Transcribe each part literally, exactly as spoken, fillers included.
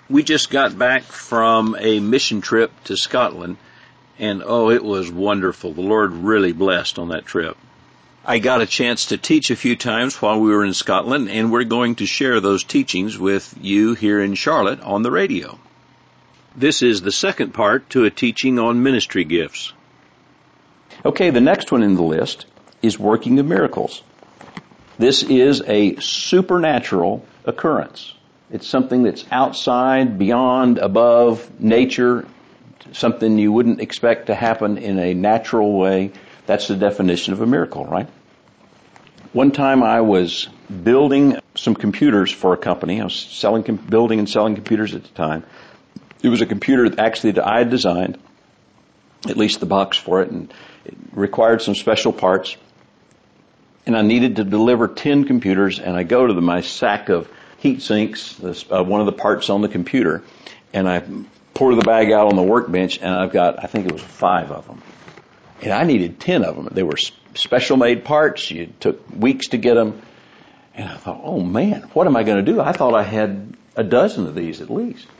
We just got back from a mission trip to Scotland, and oh, it was wonderful. The Lord really blessed on that trip. I got a chance to teach a few times while we were in Scotland, and we're going to share those teachings with you here in Charlotte on the radio. This is the second part to a teaching on ministry gifts. Okay, the next one in the list is working of miracles. This is a supernatural occurrence. It's something that's outside, beyond, above nature, something you wouldn't expect to happen in a natural way. That's the definition of a miracle, right? One time I was building some computers for a company. I was selling, building and selling computers at the time. It was a computer that actually that I had designed, at least the box for it, and it required some special parts. And I needed to deliver ten computers, and I go to the, my sack of heat sinks, this, uh, one of the parts on the computer, and I pour the bag out on the workbench, and I've got, I think it was five of them. And I needed ten of them. They were special made parts. It took weeks to get them. And I thought, oh man, what am I going to do? I thought I had a dozen of these at least.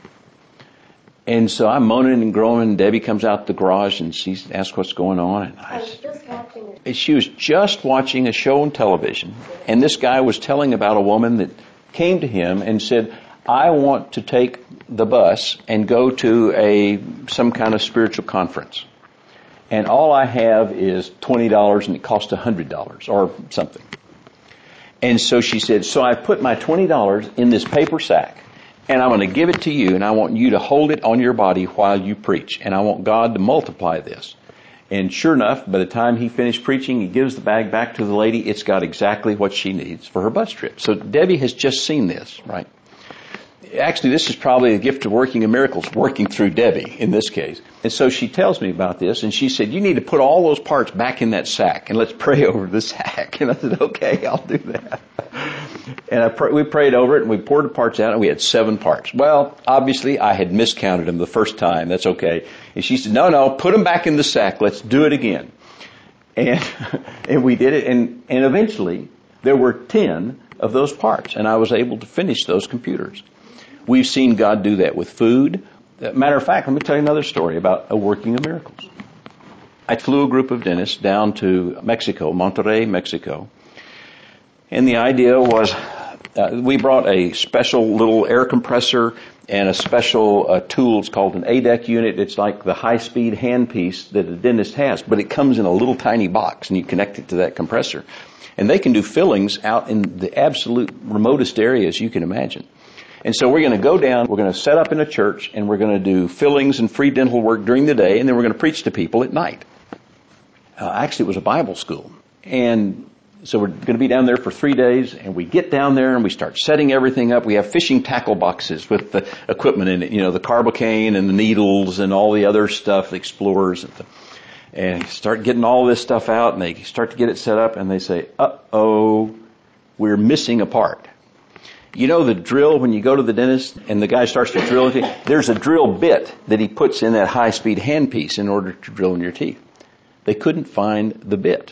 And so I'm moaning and groaning, and Debbie comes out the garage and she asks what's going on. And I, I was just watching it. She was just watching a show on television, and this guy was telling about a woman that came to him and said, I want to take the bus and go to a some kind of spiritual conference. And all I have is twenty dollars and it costs one hundred dollars or something. And so she said, so I put my twenty dollars in this paper sack, and I'm going to give it to you, and I want you to hold it on your body while you preach. And I want God to multiply this. And sure enough, by the time he finished preaching, he gives the bag back to the lady. It's got exactly what she needs for her bus trip. So Debbie has just seen this, right? Actually, this is probably a gift of working of miracles, working through Debbie in this case. And so she tells me about this, and she said, you need to put all those parts back in that sack, and let's pray over the sack. And I said, okay, I'll do that. And I pr- we prayed over it, and we poured the parts out, and we had seven parts. Well, obviously, I had miscounted them the first time. That's okay. And she said, no, no, put them back in the sack. Let's do it again. And and we did it, and, and eventually, there were ten of those parts, and I was able to finish those computers. We've seen God do that with food. Matter of fact, let me tell you another story about a working of miracles. I flew a group of dentists down to Mexico, Monterrey, Mexico. And the idea was uh, we brought a special little air compressor and a special uh, tool. It's called an A D E C unit. It's like the high-speed handpiece that a dentist has, but it comes in a little tiny box, and you connect it to that compressor. And they can do fillings out in the absolute remotest areas you can imagine. And so we're going to go down, we're going to set up in a church, and we're going to do fillings and free dental work during the day, and then we're going to preach to people at night. Uh, actually, it was a Bible school. And so we're going to be down there for three days, and we get down there and we start setting everything up. We have fishing tackle boxes with the equipment in it, you know, the carbocaine and the needles and all the other stuff, the explorers. And, the, and start getting all this stuff out, and they start to get it set up, and they say, uh-oh, we're missing a part. You know the drill when you go to the dentist and the guy starts to drill it? There's a drill bit that he puts in that high-speed handpiece in order to drill in your teeth. They couldn't find the bit.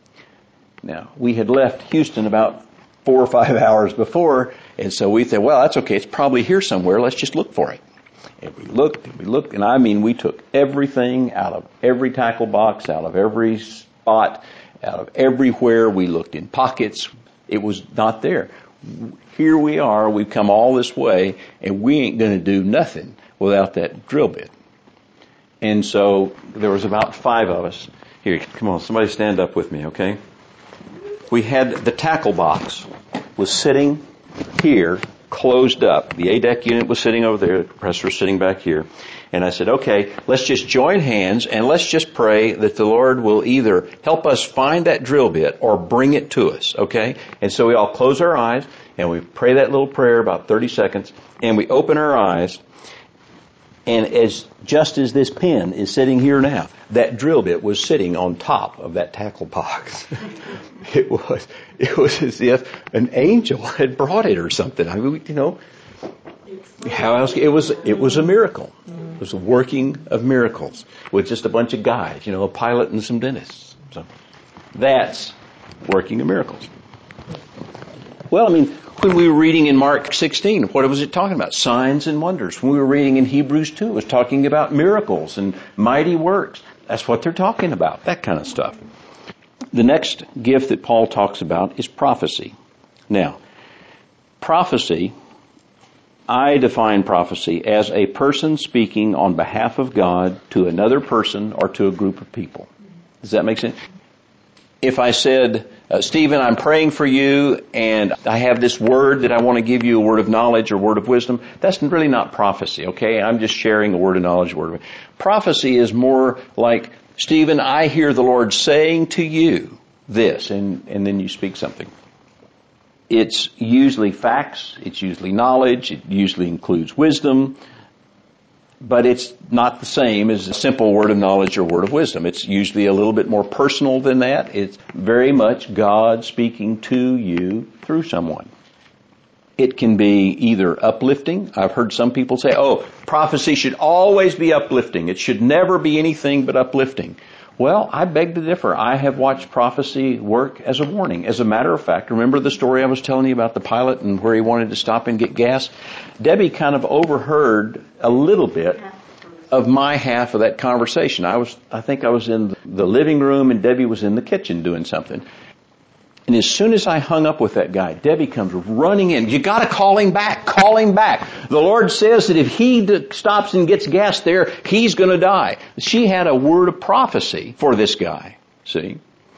Now, we had left Houston about four or five hours before, and so we said, well, that's okay. It's probably here somewhere. Let's just look for it. And we looked and we looked, and I mean, we took everything out of every tackle box, out of every spot, out of everywhere. We looked in pockets. It was not there. Here we are, we've come all this way, and we ain't going to do nothing without that drill bit. And so there was about five of us. Here, come on, somebody stand up with me, okay? We had the tackle box was sitting here, closed up. The A D E C unit was sitting over there, the compressor was sitting back here. And I said, okay, let's just join hands and let's just pray that the Lord will either help us find that drill bit or bring it to us, okay? And so we all close our eyes and we pray that little prayer about thirty seconds, and we open our eyes, and as just as this pen is sitting here now, that drill bit was sitting on top of that tackle box. It was, it was as if an angel had brought it or something. I mean, you know, how else? It was, it was a miracle. It was a working of miracles with just a bunch of guys, you know, a pilot and some dentists. So that's working of miracles. Well, I mean, when we were reading in Mark sixteen, what was it talking about? Signs and wonders. When we were reading in Hebrews two, it was talking about miracles and mighty works. That's what they're talking about, that kind of stuff. The next gift that Paul talks about is prophecy. Now, prophecy, I define prophecy as a person speaking on behalf of God to another person or to a group of people. Does that make sense? If I said, uh, Stephen, I'm praying for you and I have this word that I want to give you, a word of knowledge or word of wisdom, that's really not prophecy, okay? I'm just sharing a word of knowledge, a word of prophecy is more like, Stephen, I hear the Lord saying to you this, and, and then you speak something. It's usually facts, it's usually knowledge, it usually includes wisdom, but it's not the same as a simple word of knowledge or word of wisdom. It's usually a little bit more personal than that. It's very much God speaking to you through someone. It can be either uplifting. I've heard some people say, oh, prophecy should always be uplifting. It should never be anything but uplifting. Well, I beg to differ. I have watched prophecy work as a warning. As a matter of fact, remember the story I was telling you about the pilot and where he wanted to stop and get gas? Debbie kind of overheard a little bit of my half of that conversation. I was, I think I was in the living room and Debbie was in the kitchen doing something. And as soon as I hung up with that guy, Debbie comes running in. You got to call him back. Call him back. The Lord says that if he d- stops and gets gas there, he's going to die. She had a word of prophecy for this guy. See?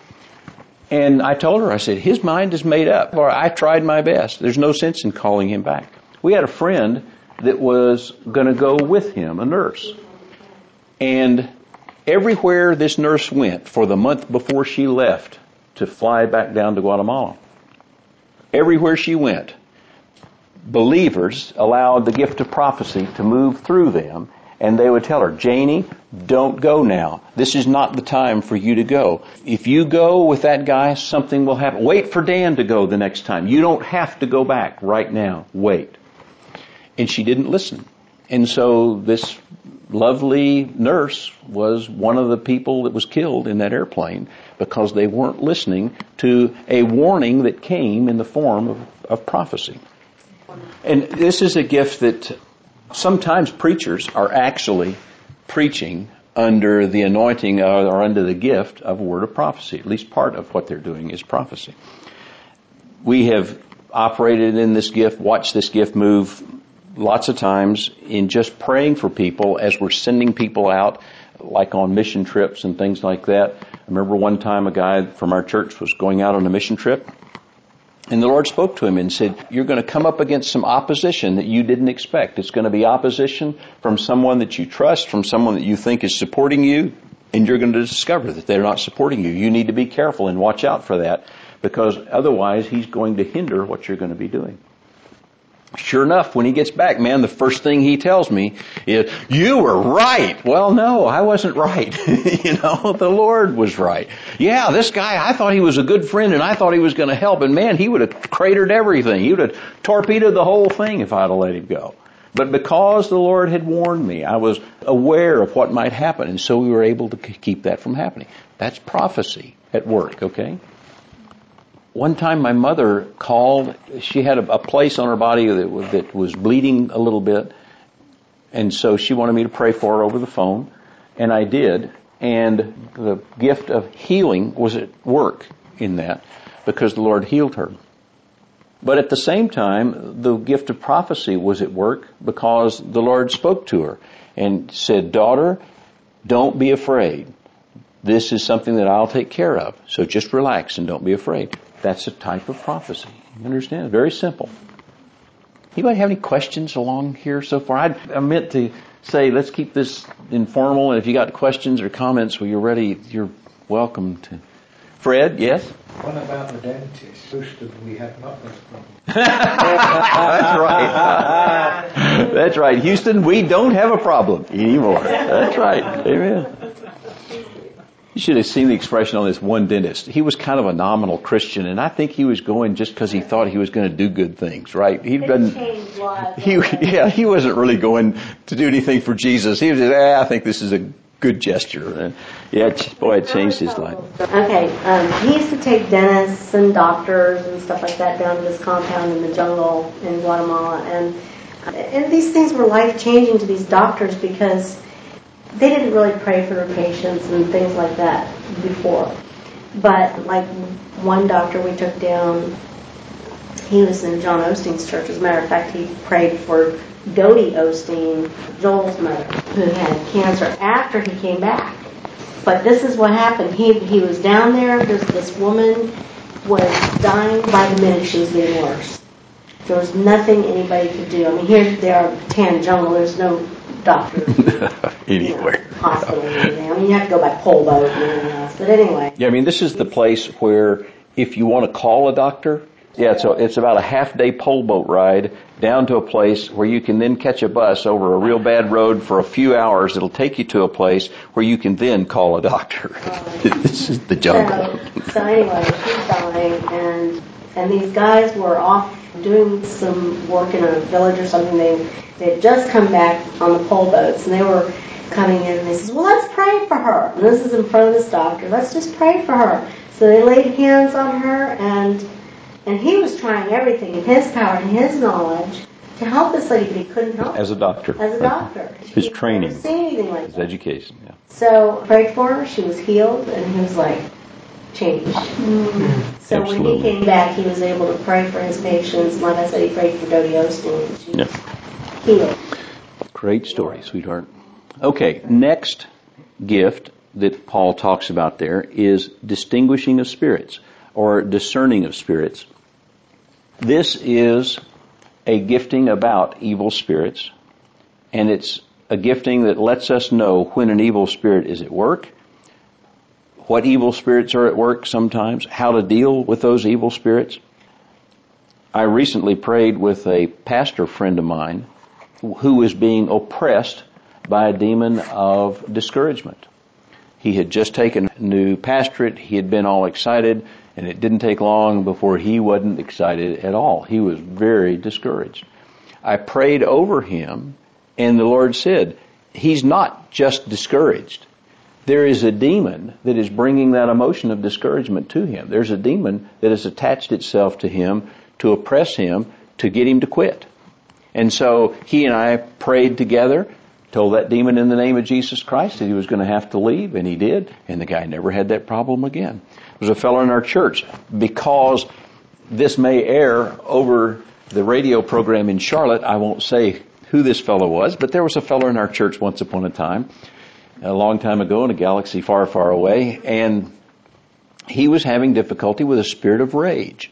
And I told her, I said, his mind is made up. Or I tried my best. There's no sense in calling him back. We had a friend that was going to go with him, a nurse. And everywhere this nurse went for the month before she left to fly back down to Guatemala, everywhere she went, believers allowed the gift of prophecy to move through them, and they would tell her, Janie, don't go now. This is not the time for you to go. If you go with that guy, something will happen. Wait for Dan to go the next time. You don't have to go back right now. Wait. And she didn't listen. And so this lovely nurse was one of the people that was killed in that airplane because they weren't listening to a warning that came in the form of, of prophecy. And this is a gift that sometimes preachers are actually preaching under the anointing or under the gift of a word of prophecy. At least part of what they're doing is prophecy. We have operated in this gift, watched this gift move lots of times in just praying for people as we're sending people out, like on mission trips and things like that. I remember one time a guy from our church was going out on a mission trip, and the Lord spoke to him and said, you're going to come up against some opposition that you didn't expect. It's going to be opposition from someone that you trust, from someone that you think is supporting you, and you're going to discover that they're not supporting you. You need to be careful and watch out for that, because otherwise he's going to hinder what you're going to be doing. Sure enough, when he gets back, man, the first thing he tells me is, you were right. Well, no, I wasn't right. You know, the Lord was right. Yeah, this guy, I thought he was a good friend and I thought he was going to help, and man, he would have cratered everything. He would have torpedoed the whole thing if I'd have let him go. But because the Lord had warned me, I was aware of what might happen, and so we were able to keep that from happening. That's prophecy at work, okay? One time my mother called. She had a, a place on her body that was, that was bleeding a little bit, and so she wanted me to pray for her over the phone, and I did. And the gift of healing was at work in that because the Lord healed her. But at the same time, the gift of prophecy was at work because the Lord spoke to her and said, daughter, don't be afraid. This is something that I'll take care of. So just relax and don't be afraid. That's a type of prophecy. You understand? Very simple. Anybody have any questions along here so far? I, I meant to say, let's keep this informal, and if you got questions or comments when you're ready, you're welcome to. Fred, yes? What about the dentist? Houston, we have not this problem. That's right. That's right. Houston, we don't have a problem anymore. That's right. Amen. You should have seen the expression on this one dentist. He was kind of a nominal Christian, and I think he was going just because he thought he was going to do good things, right? He didn't. He, yeah, he wasn't really going to do anything for Jesus. He was just, eh, I think this is a good gesture. Yeah, boy, it changed his life. Okay, um, he used to take dentists and doctors and stuff like that down to this compound in the jungle in Guatemala, and and these things were life-changing to these doctors because they didn't really pray for their patients and things like that before. But like one doctor we took down, he was in John Osteen's church. As a matter of fact, he prayed for Dodie Osteen, Joel's mother, who had cancer after he came back. But this is what happened. He he was down there. There's this woman was dying by the minute. She was getting worse. There was nothing anybody could do. I mean, here they are, tan jungle. There's no doctors anywhere, you know, hospital or anything. I mean, you have to go by pole boat and everything else. But anyway. Yeah, I mean, this is the place where if you want to call a doctor, yeah, so it's about a half day pole boat ride down to a place where you can then catch a bus over a real bad road for a few hours. It'll take you to a place where you can then call a doctor. This is the jungle. So, so anyway, she's dying, and and these guys were off doing some work in a village or something. They they had just come back on the pole boats, and they were coming in, and they said, well, let's pray for her. And this is in front of this doctor. Let's just pray for her. So they laid hands on her, and and he was trying everything in his power and his knowledge to help this lady, but he couldn't help her. As a doctor. As a doctor. His he training. Never seen anything like his that. education, yeah. So prayed for her. She was healed, and he was like, changed. Mm-hmm. So Absolutely. when he came back, he was able to pray for his patients. And like I said, he prayed for Dodie Osteen. She was yeah. healed. Great story, sweetheart. Okay, next gift that Paul talks about there is distinguishing of spirits or discerning of spirits. This is a gifting about evil spirits, and it's a gifting that lets us know when an evil spirit is at work, what evil spirits are at work sometimes, how to deal with those evil spirits. I recently prayed with a pastor friend of mine who was being oppressed by a demon of discouragement. He had just taken a new pastorate. He had been all excited, and it didn't take long before he wasn't excited at all. He was very discouraged. I prayed over him, and the Lord said, he's not just discouraged. There is a demon that is bringing that emotion of discouragement to him. There's a demon that has attached itself to him to oppress him, to get him to quit. And so he and I prayed together, told that demon in the name of Jesus Christ that he was going to have to leave, and he did, and the guy never had that problem again. There was a fellow in our church, because this may air over the radio program in Charlotte, I won't say who this fellow was, but there was a fellow in our church once upon a time, a long time ago in a galaxy far, far away, and he was having difficulty with a spirit of rage.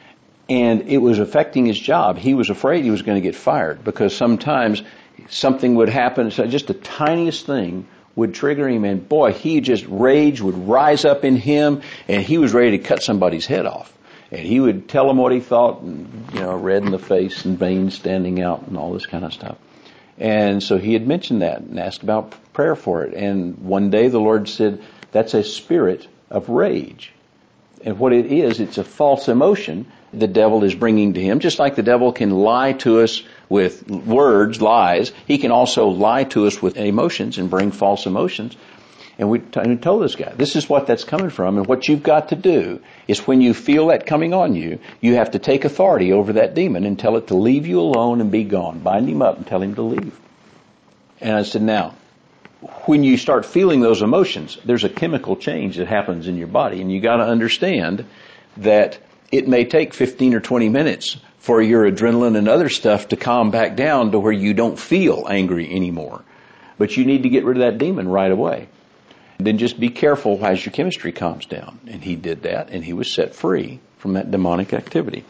And it was affecting his job. He was afraid he was going to get fired because sometimes something would happen, so just the tiniest thing would trigger him, and boy, he just, rage would rise up in him, and he was ready to cut somebody's head off. And he would tell them what he thought, and, you know, red in the face and veins standing out and all this kind of stuff. And so he had mentioned that and asked about prayer for it. And one day the Lord said, that's a spirit of rage. And what it is, it's a false emotion the devil is bringing to him. Just like the devil can lie to us with words, lies, he can also lie to us with emotions and bring false emotions. And we t- told this guy, this is what that's coming from, and what you've got to do is when you feel that coming on you, you have to take authority over that demon and tell it to leave you alone and be gone. Bind him up and tell him to leave. And I said, now, when you start feeling those emotions, there's a chemical change that happens in your body, and you got to understand that it may take fifteen or twenty minutes for your adrenaline and other stuff to calm back down to where you don't feel angry anymore. But you need to get rid of that demon right away. And then just be careful as your chemistry calms down. And he did that, and he was set free from that demonic activity.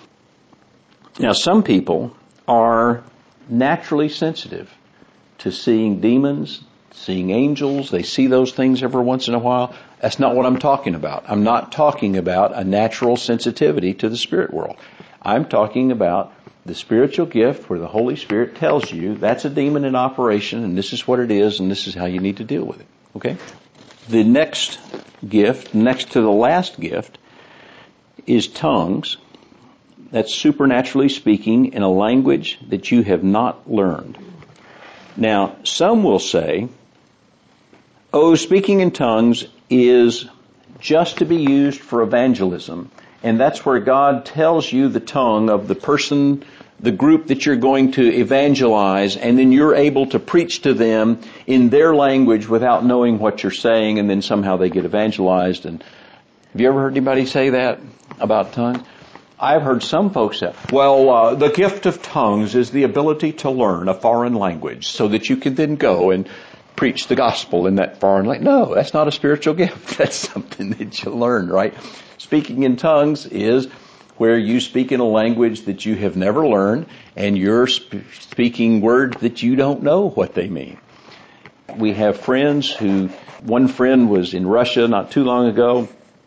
Now, some people are naturally sensitive to seeing demons, seeing angels. They see those things every once in a while. That's not what I'm talking about. I'm not talking about a natural sensitivity to the spirit world. I'm talking about the spiritual gift where the Holy Spirit tells you that's a demon in operation, and this is what it is, and this is how you need to deal with it. Okay? The next gift, next to the last gift, is tongues. That's supernaturally speaking in a language that you have not learned. Now, some will say, Oh, speaking in tongues is just to be used for evangelism. And that's where God tells you the tongue of the person, the group that you're going to evangelize, and then you're able to preach to them in their language without knowing what you're saying, and then somehow they get evangelized. And have you ever heard anybody say that about tongues? I've heard some folks say, well, uh, the gift of tongues is the ability to learn a foreign language so that you can then go and preach the gospel in that foreign language. No, that's not a spiritual gift. That's something that you learn, right? Speaking in tongues is where you speak in a language that you have never learned, and you're sp- speaking words that you don't know what they mean. We have friends who, one friend was in Russia not too long ago,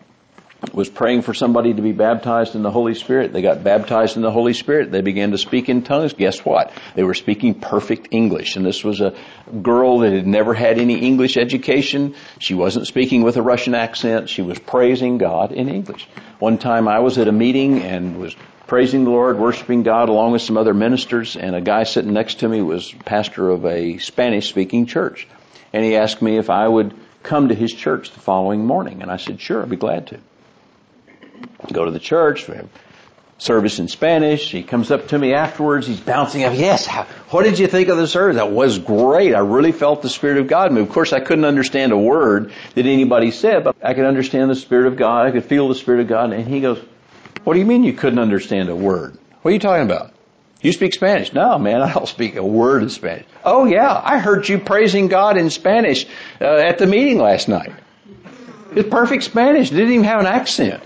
was praying for somebody to be baptized in the Holy Spirit. They got baptized in the Holy Spirit. They began to speak in tongues. Guess what? They were speaking perfect English. And this was a girl that had never had any English education. She wasn't speaking with a Russian accent. She was praising God in English. One time I was at a meeting and was praising the Lord, worshiping God along with some other ministers, and a guy sitting next to me was pastor of a Spanish-speaking church. And he asked me if I would come to his church the following morning. And I said, sure, I'd be glad to. Go to the church, we have service in Spanish. He comes up to me afterwards, he's bouncing up, yes, how, what did you think of the service? That was great. I really felt the Spirit of God move. Of course, I couldn't understand a word that anybody said, but I could understand the Spirit of God. I could feel the Spirit of God. And he goes, what do you mean you couldn't understand a word? What are you talking about? You speak Spanish? No, man, I don't speak a word of Spanish. Oh, yeah, I heard you praising God in Spanish uh, at the meeting last night. It's perfect Spanish. It didn't even have an accent.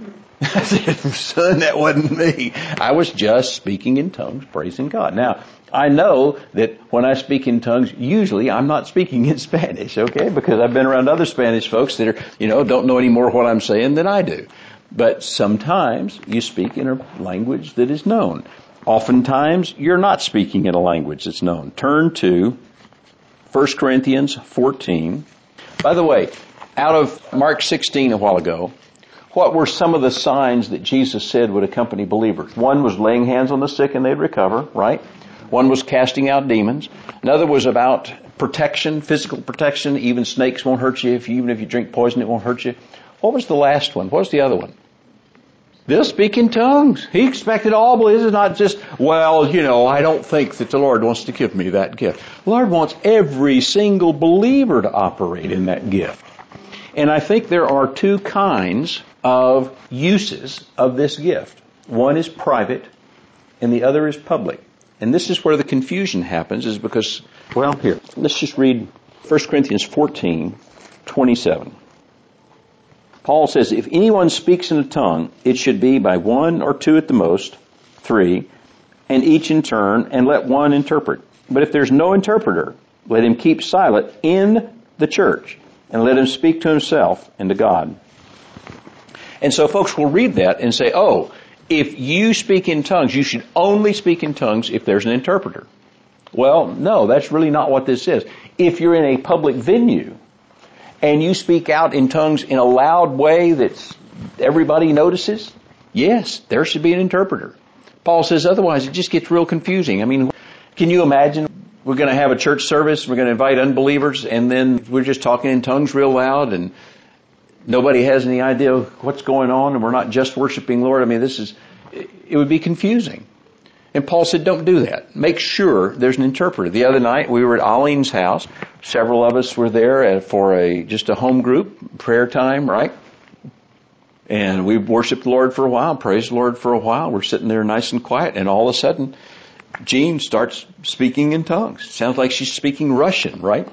I said, son, that wasn't me. I was just speaking in tongues, praising God. Now, I know that when I speak in tongues, usually I'm not speaking in Spanish, okay? Because I've been around other Spanish folks that are, you know, don't know any more what I'm saying than I do. But sometimes you speak in a language that is known. Oftentimes, you're not speaking in a language that's known. Turn to First Corinthians fourteen. By the way, out of Mark sixteen a while ago, what were some of the signs that Jesus said would accompany believers? One was laying hands on the sick and they'd recover, right? One was casting out demons. Another was about protection, physical protection. Even snakes won't hurt you. If you, even if you drink poison, it won't hurt you. What was the last one? What was the other one? They'll speak in tongues. He expected all believers, not just, well, you know, I don't think that the Lord wants to give me that gift. The Lord wants every single believer to operate in that gift. And I think there are two kinds of uses of this gift. One is private and the other is public. And this is where the confusion happens, is because, well, here, let's just read First Corinthians fourteen twenty-seven. Paul says, if anyone speaks in a tongue, it should be by one or two at the most, three, and each in turn, and let one interpret. But if there's no interpreter, let him keep silent in the church, and let him speak to himself and to God. And so folks will read that and say, oh, if you speak in tongues, you should only speak in tongues if there's an interpreter. Well, no, that's really not what this is. If you're in a public venue and you speak out in tongues in a loud way that everybody notices, yes, there should be an interpreter. Paul says otherwise it just gets real confusing. I mean, can you imagine we're going to have a church service, we're going to invite unbelievers, and then we're just talking in tongues real loud and nobody has any idea what's going on, and we're not just worshiping Lord. I mean, this is, it would be confusing. And Paul said, don't do that. Make sure there's an interpreter. The other night, we were at Eileen's house. Several of us were there for a just a home group, prayer time, right? And we worshiped the Lord for a while, praised the Lord for a while. We're sitting there nice and quiet, and all of a sudden, Jean starts speaking in tongues. Sounds like she's speaking Russian, right?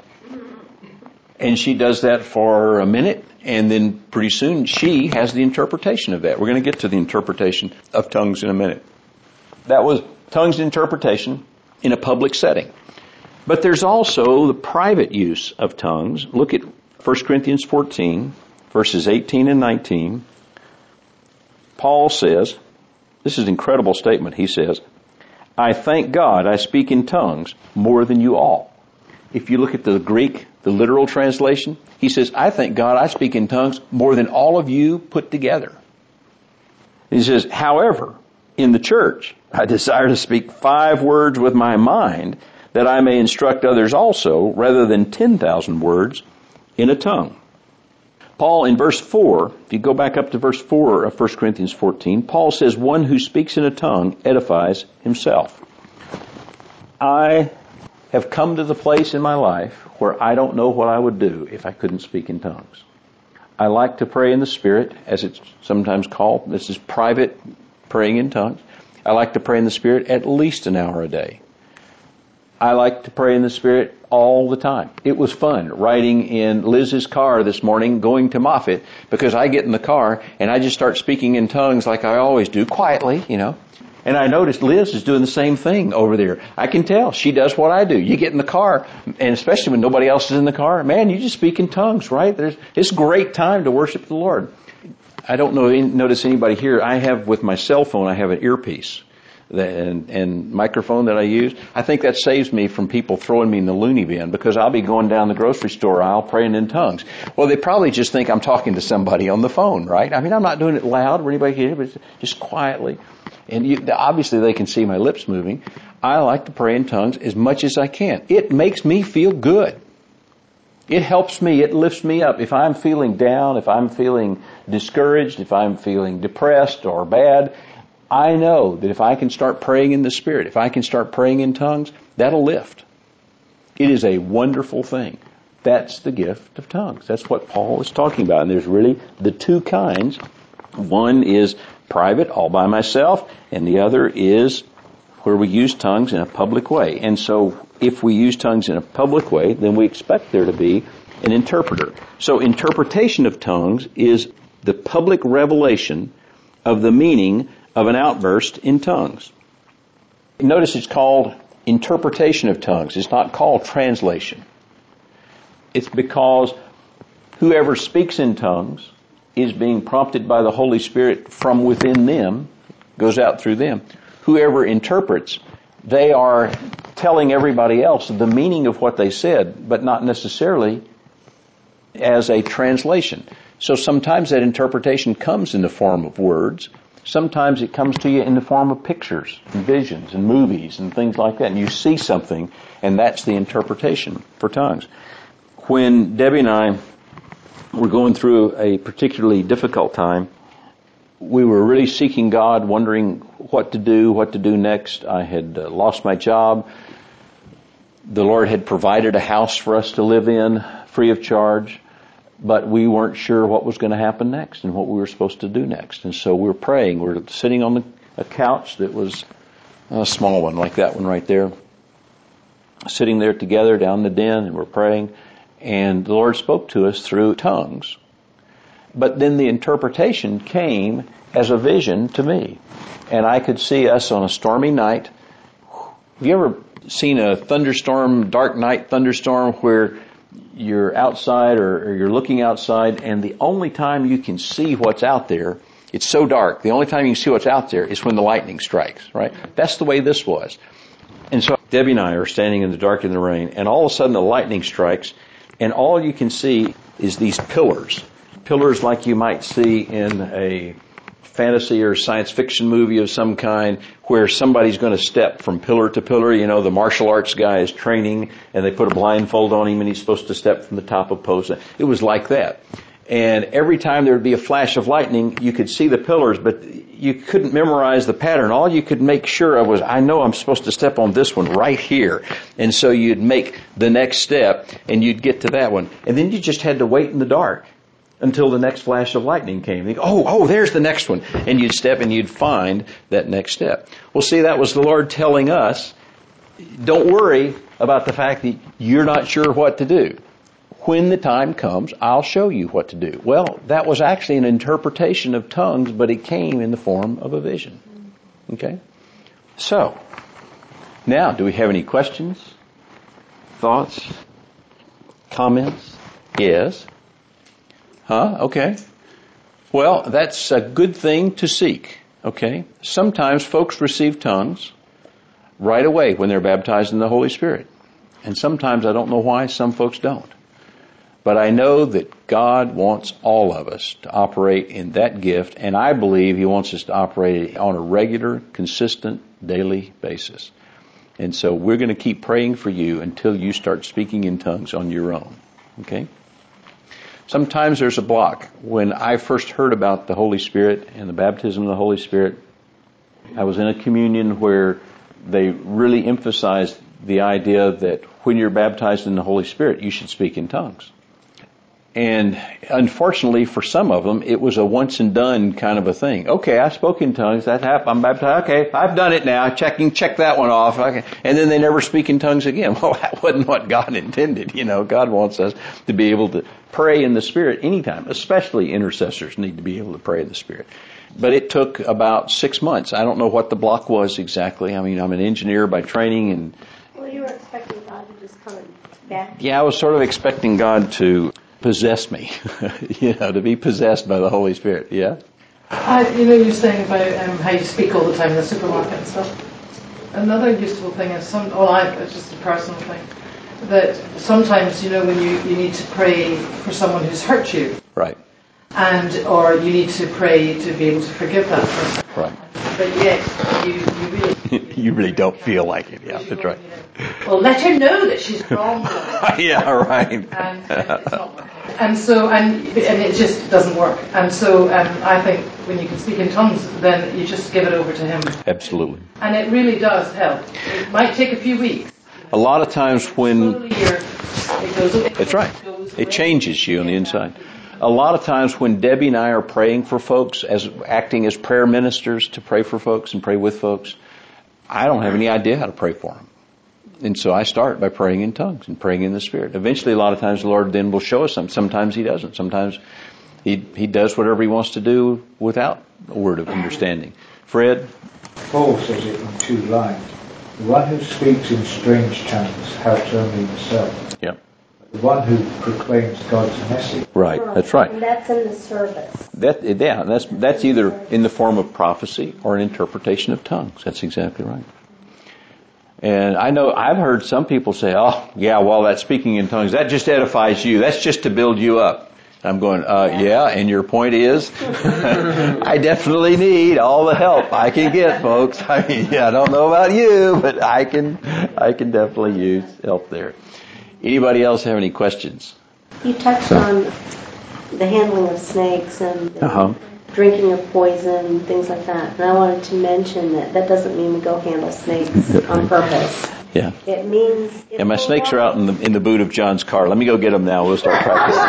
And she does that for a minute, and then pretty soon she has the interpretation of that. We're going to get to the interpretation of tongues in a minute. That was tongues interpretation in a public setting. But there's also the private use of tongues. Look at First Corinthians fourteen, verses eighteen and nineteen. Paul says, this is an incredible statement. He says, I thank God I speak in tongues more than you all. If you look at the Greek, the literal translation, he says, I thank God I speak in tongues more than all of you put together. He says, however, in the church, I desire to speak five words with my mind, that I may instruct others also, rather than ten thousand words in a tongue. Paul, in verse four, if you go back up to verse four of First Corinthians fourteen, Paul says, one who speaks in a tongue edifies himself. I have come to the place in my life where I don't know what I would do if I couldn't speak in tongues. I like to pray in the Spirit, as it's sometimes called. This is private praying in tongues. I like to pray in the Spirit at least an hour a day. I like to pray in the Spirit all the time. It was fun riding in Liz's car this morning going to Moffitt, because I get in the car and I just start speaking in tongues like I always do, quietly, you know. And I noticed Liz is doing the same thing over there. I can tell. She does what I do. You get in the car, and especially when nobody else is in the car, man, you just speak in tongues, right? There's, it's a great time to worship the Lord. I don't know, notice anybody here. I have, with my cell phone, I have an earpiece and, and microphone that I use. I think that saves me from people throwing me in the loony bin, because I'll be going down the grocery store aisle praying in tongues. Well, they probably just think I'm talking to somebody on the phone, right? I mean, I'm not doing it loud where anybody can hear it, but just quietly. And you, obviously they can see my lips moving. I like to pray in tongues as much as I can. It makes me feel good. It helps me. It lifts me up. If I'm feeling down, if I'm feeling discouraged, if I'm feeling depressed or bad, I know that if I can start praying in the Spirit, if I can start praying in tongues, that'll lift. It is a wonderful thing. That's the gift of tongues. That's what Paul is talking about. And there's really the two kinds. One is private, all by myself, and the other is where we use tongues in a public way. And so if we use tongues in a public way, then we expect there to be an interpreter. So interpretation of tongues is the public revelation of the meaning of an outburst in tongues. Notice it's called interpretation of tongues. It's not called translation. It's because whoever speaks in tongues is being prompted by the Holy Spirit from within them, goes out through them. Whoever interprets, they are telling everybody else the meaning of what they said, but not necessarily as a translation. So sometimes that interpretation comes in the form of words. Sometimes it comes to you in the form of pictures and visions and movies and things like that. And you see something, and that's the interpretation for tongues. When Debbie and I were going through a particularly difficult time, we were really seeking God, wondering what to do, what to do next. I had uh, lost my job. The Lord had provided a house for us to live in free of charge, but we weren't sure what was going to happen next and what we were supposed to do next. And so we were praying. We were sitting on the, a couch that was a small one, like that one right there, sitting there together down in the den, and we're praying. And the Lord spoke to us through tongues. But then the interpretation came as a vision to me. And I could see us on a stormy night. Have you ever seen a thunderstorm, dark night thunderstorm, where you're outside or, or you're looking outside, and the only time you can see what's out there, it's so dark, the only time you can see what's out there is when the lightning strikes, right? That's the way this was. And so Debbie and I are standing in the dark in the rain, and all of a sudden the lightning strikes, and all you can see is these pillars. Pillars like you might see in a fantasy or science fiction movie of some kind, where somebody's going to step from pillar to pillar. You know, the martial arts guy is training, and they put a blindfold on him, and he's supposed to step from the top of post. It was like that. And every time there would be a flash of lightning, you could see the pillars, but you couldn't memorize the pattern. All you could make sure of was, I know I'm supposed to step on this one right here. And so you'd make the next step, and you'd get to that one. And then you just had to wait in the dark until the next flash of lightning came. You go, oh, oh, there's the next one. And you'd step and you'd find that next step. Well, see, that was the Lord telling us, don't worry about the fact that you're not sure what to do. When the time comes, I'll show you what to do. Well, that was actually an interpretation of tongues, but it came in the form of a vision. Okay? So, now, do we have any questions? Thoughts? Comments? Yes? Huh? Okay. Well, that's a good thing to seek. Okay? Sometimes folks receive tongues right away when they're baptized in the Holy Spirit. And sometimes I don't know why some folks don't. But I know that God wants all of us to operate in that gift, and I believe He wants us to operate on a regular, consistent, daily basis. And so we're going to keep praying for you until you start speaking in tongues on your own. Okay? Sometimes there's a block. When I first heard about the Holy Spirit and the baptism of the Holy Spirit, I was in a communion where they really emphasized the idea that when you're baptized in the Holy Spirit, you should speak in tongues. And unfortunately for some of them, it was a once and done kind of a thing. Okay, I spoke in tongues. That happened. I'm baptized. Okay, I've done it now. Checking, check that one off. Okay. And then they never speak in tongues again. Well, that wasn't what God intended. You know, God wants us to be able to pray in the Spirit anytime. Especially intercessors need to be able to pray in the Spirit. But it took about six months. I don't know what the block was exactly. I mean, I'm an engineer by training, and well, you were expecting God to just come back. Yeah, I was sort of expecting God to possess me, you know, to be possessed by the Holy Spirit. Yeah. Uh, you know, you're saying about um, how you speak all the time in the supermarket and stuff. Another useful thing is some. Well, I, it's just a personal thing that sometimes, you know, when you, you need to pray for someone who's hurt you, right, and or you need to pray to be able to forgive that person, right. But yet you you really you really don't feel like it. Yeah, that's right. Well, let her know that she's wrong. Yeah, right. And, and it's not working. And so, and and it just doesn't work. And so, um, I think when you can speak in tongues, then you just give it over to Him. Absolutely. And it really does help. It might take a few weeks. A lot of times when Slowly, it goes away. That's right. It changes you on the inside. A lot of times when Debbie and I are praying for folks, as acting as prayer ministers to pray for folks and pray with folks, I don't have any idea how to pray for them. And so I start by praying in tongues and praying in the Spirit. Eventually, a lot of times the Lord then will show us something. Sometimes He doesn't. Sometimes He He does whatever He wants to do without a word of understanding. Fred? Paul says it in two lines. The one who speaks in strange tongues helps only himself. Yeah. The one who proclaims God's message. Right. That's right. And that's in the service. That yeah. That's that's either in the form of prophecy or an interpretation of tongues. That's exactly right. And I know I've heard some people say, "Oh, yeah, well, that speaking in tongues, that just edifies you. That's just to build you up." I'm going, uh, yeah, and your point is, I definitely need all the help I can get, folks. I mean, yeah, I don't know about you, but I can, I can definitely use help there. Anybody else have any questions? You touched on the handling of snakes and Uh-huh. drinking of poison and things like that. And I wanted to mention that that doesn't mean we go handle snakes on purpose. Yeah. It means... And my snakes are out in the in the boot of John's car. Let me go get them now. We'll start practicing.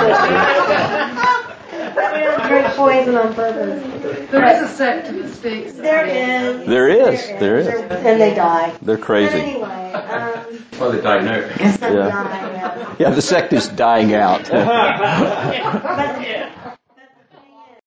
We don't drink poison on purpose. There is a sect to the States. There is. There is. There is. And they die. They're But crazy. anyway, um, Well, they died now. some Yeah. die, yeah. Yeah, the sect is dying out. But